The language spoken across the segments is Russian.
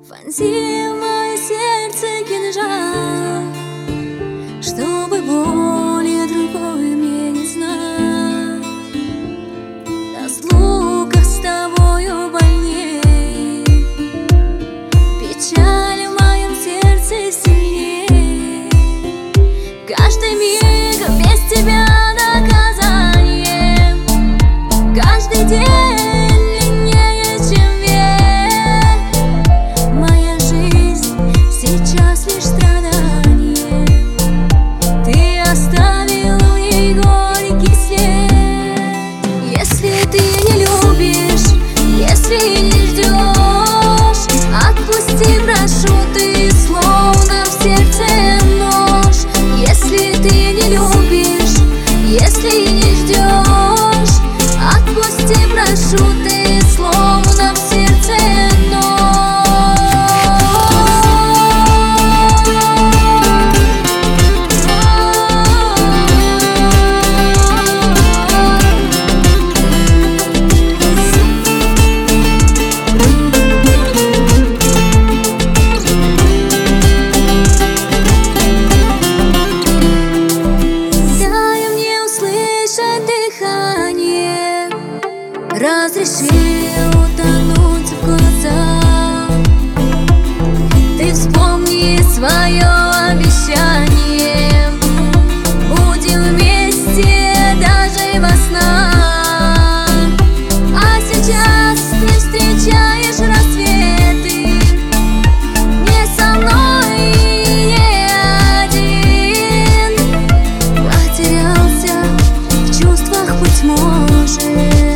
Вонзи в мое сердце кинжал, чтобы боли другой мне не знать. Разлука с тобою больней, печаль в моем сердце сильней. Каждый миг без тебя наказание, каждый день длиннее, чем век. Моя жизнь сейчас лишь страдание, ты оставил в ней горький след. Если ты не любишь, если не ждешь, отпусти, прошу, ты словно в сердце нож. Если ты не любишь, если не ждешь, отпусти, прошу, ты словно в сердце нож. Дай мне услышать дыхание, разреши утонуть в глазах. Ты вспомни свое обещание, будем вместе даже во снах. А сейчас ты встречаешь рассветы не со мной и не один. Потерялся в чувствах, быть может,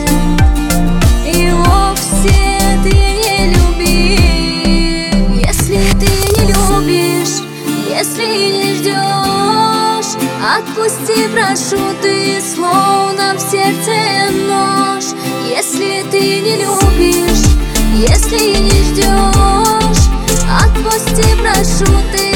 и вовсе ты не люби. Если ты не любишь, если не ждешь, отпусти, прошу, ты словно в сердце нож. Если ты не любишь, если не ждешь, отпусти, прошу, ты